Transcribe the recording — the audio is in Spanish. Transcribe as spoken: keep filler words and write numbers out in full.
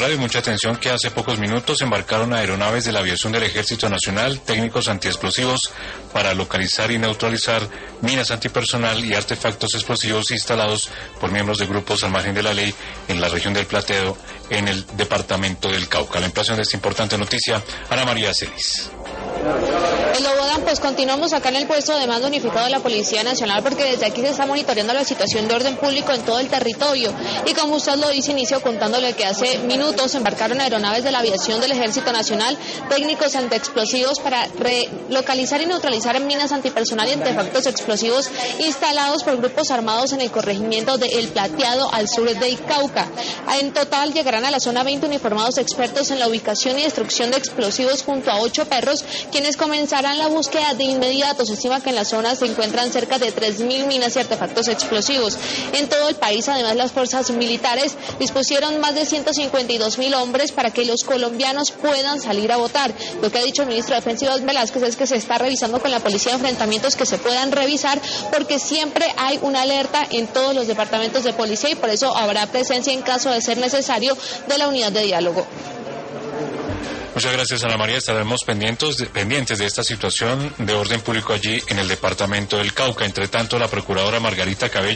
Radio, mucha atención que hace pocos minutos embarcaron aeronaves de la aviación del Ejército Nacional, técnicos antiexplosivos, para localizar y neutralizar minas antipersonal y artefactos explosivos instalados por miembros de grupos al margen de la ley en la región del Plateado, en el departamento del Cauca. La ampliación de esta importante noticia, Ana María Celis. En Lobodan, pues continuamos acá en el puesto de mando unificado de la Policía Nacional, porque desde aquí se está monitoreando la situación de orden público en todo el territorio. Y como usted lo dice, inicio contándole que hace minutos embarcaron aeronaves de la aviación del Ejército Nacional, técnicos antiexplosivos para localizar y neutralizar minas antipersonal y artefactos explosivos instalados por grupos armados en el corregimiento de El Plateado, al sur del Cauca. En total llegarán a la zona veinte uniformados expertos en la ubicación y destrucción de explosivos junto a ocho perros, quienes comenzarán la búsqueda de inmediato. Se estima que en la zona se encuentran cerca de tres mil minas y artefactos explosivos. En todo el país, además, las fuerzas militares dispusieron más de ciento cincuenta y dos mil hombres para que los colombianos puedan salir a votar. Lo que ha dicho el ministro de Defensa, Iván Velázquez, es que se está revisando con la policía enfrentamientos que se puedan revisar, porque siempre hay una alerta en todos los departamentos de policía y por eso habrá presencia en caso de ser necesario de la unidad de diálogo. Muchas gracias, Ana María. Estaremos pendientes de, pendientes de esta situación de orden público allí en el departamento del Cauca. Entre tanto, la procuradora Margarita Cabello